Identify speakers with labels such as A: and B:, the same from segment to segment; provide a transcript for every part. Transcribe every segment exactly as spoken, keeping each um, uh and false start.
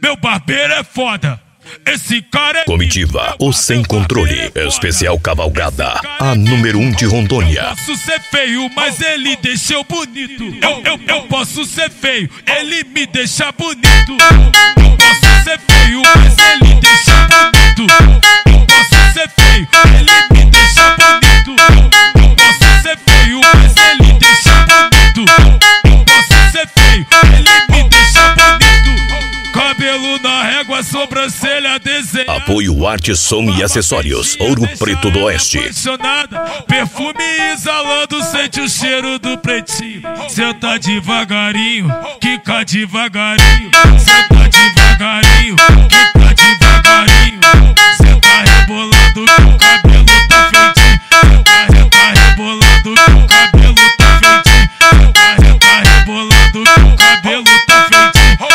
A: Meu barbeiro é foda. Esse cara é
B: Comitiva, o Sem Controle, especial cavalgada, a número um de Rondônia.
A: Eu posso ser feio, mas ele deixa eu bonito. Eu, eu, eu posso ser feio, ele me deixa bonito. Eu posso ser feio, mas ele deixa bonito. Eu posso ser feio, ele me deixa bonito. Eu posso ser feio, mas ele deixa bonito. Eu posso ser feio, ele me deixa bonito. Cabelo na régua, sobrancelha desenhada.
B: Apoio Arte, Som e Acessórios, Ouro Preto do Oeste.
A: Perfume exalando, sente o cheiro do pretinho. Senta devagarinho, quica devagarinho. Senta devagarinho, quica devagarinho. Senta rebolando que o cabelo tá feitinho. Senta, senta rebolando que o cabelo tá feitinho. Senta, senta rebolando que o cabelo tá feitinho.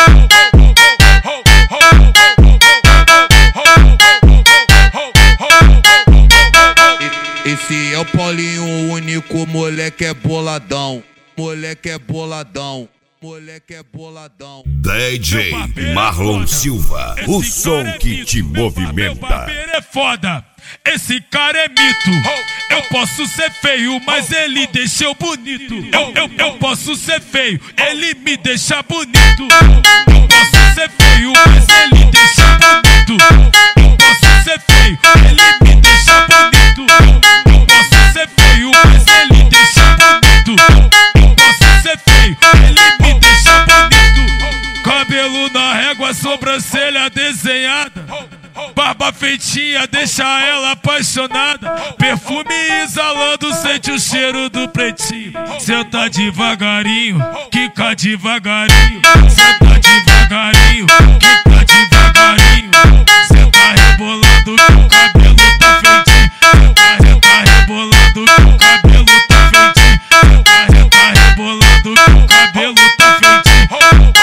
C: Esse é o Paulinho, o único moleque é boladão. Moleque é boladão. Moleque é boladão.
D: D J Marlon Silva, o som que te movimenta.
A: Meu barbeiro é foda. Esse cara é mito. Eu posso ser feio, mas ele deixa eu bonito. Eu, eu, eu posso ser feio, ele me deixa bonito. Eu posso ser feio, mas ele deixa bonito. Eu posso ser feio, ele me deixa bonito. Eu posso ser feio, mas ele deixa bonito. Eu posso ser feio, ele me deixa bonito. Cabelo na régua, sobrancelha desenhada. Barba feitinha, deixa ela apaixonada. Perfume exalando, sente o cheiro do pretinho. Senta devagarinho, quica devagarinho. Senta devagarinho, quica devagarinho. Senta rebolando que o cabelo tá feitinho. Senta, senta rebolando que o cabelo tá feitinho. Senta, senta rebolando que o cabelo tá feitinho.